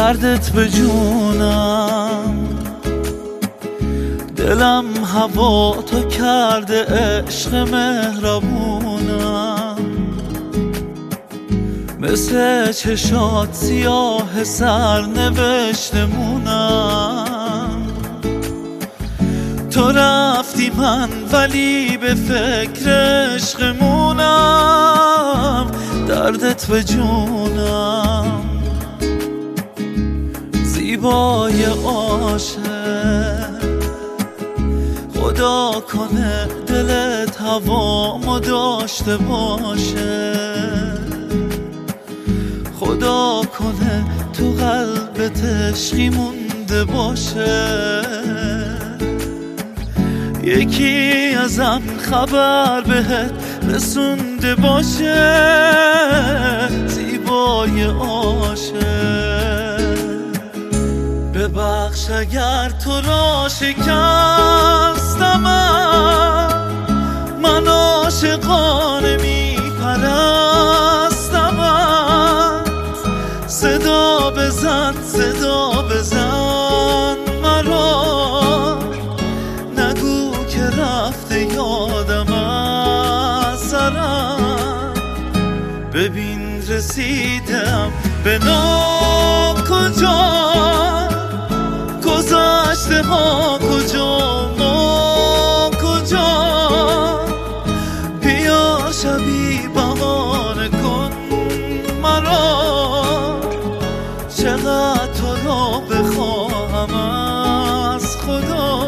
دردت به جونم، دلم هوا تو کرده عشق مهربونم، مثل چشات سیاه سرنوشتمونم. تو رفتی من ولی به فکر عشقمونم، دردت به جونم. زیبای عاشق خدا کنه دلت هوامو داشته باشه، خدا کنه تو قلبت عشقی مونده باشه. یکی ازم خبر بهت رسونده باشه، زیبای عاشق. ببخش اگر تو را شکستم، من عاشقانه میپرستم. صدا بزن صدا بزن مرا، نگو که رفته یادم از سرم. ببین رسیدم به ناکجا، گذشته ها کجا ما کجا. بیا شبی بهانه کن مرا، چقدر تو را بخواهم از خدا.